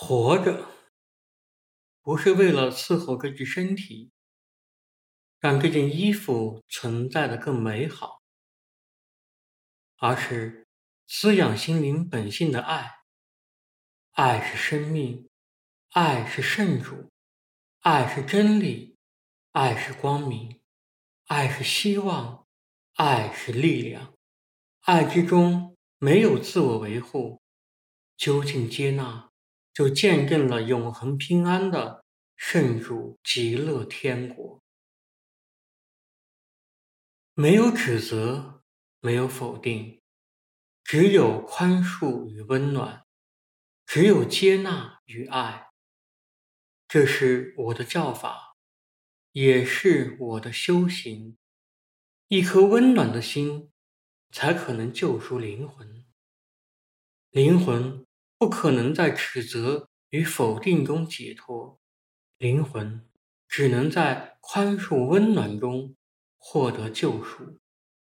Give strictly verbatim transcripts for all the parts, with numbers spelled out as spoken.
活着不是为了伺候这具身体，让这件衣服存在的更美好，而是滋养心灵本性的爱。爱是生命，爱是圣主，爱是真理，爱是光明，爱是希望，爱是力量。爱之中没有自我维护，究竟接纳，就见证了永恒平安的圣主极乐天国。没有指责，没有否定，只有宽恕与温暖，只有接纳与爱。这是我的教法，也是我的修行。一颗温暖的心，才可能救赎灵魂。灵魂不可能在指责与否定中解脱，灵魂只能在宽恕温暖中获得救赎。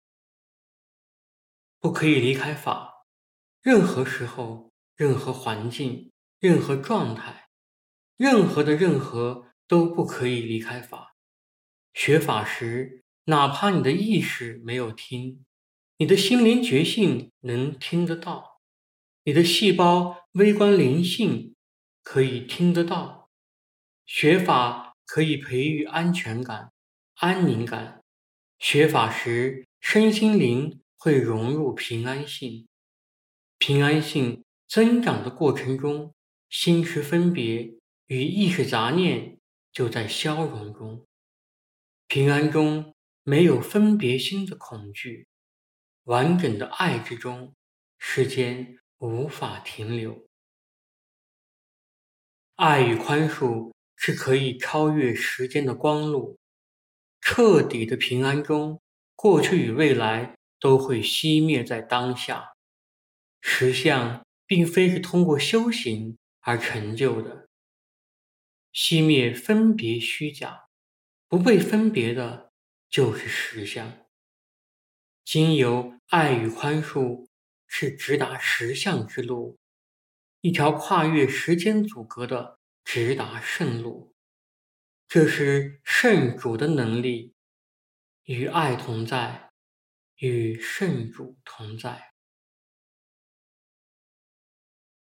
不可以离开法，任何时候、任何环境、任何状态、任何的任何都不可以离开法。学法时，哪怕你的意识没有听，你的心灵觉性能听得到，你的细胞微观灵性可以听得到。学法可以培育安全感、安宁感。学法时，身心灵会融入平安性。平安性增长的过程中，心识分别与意识杂念就在消融中。平安中没有分别心的恐惧，完整的爱之中，时间无法停留。爱与宽恕是可以超越时间的光路。彻底的平安中，过去与未来都会熄灭在当下。实相并非是通过修行而成就的。熄灭分别虚假，不被分别的就是实相。经由爱与宽恕，是直达实相之路，一条跨越时间阻隔的直达圣路。这是圣主的能力，与爱同在，与圣主同在。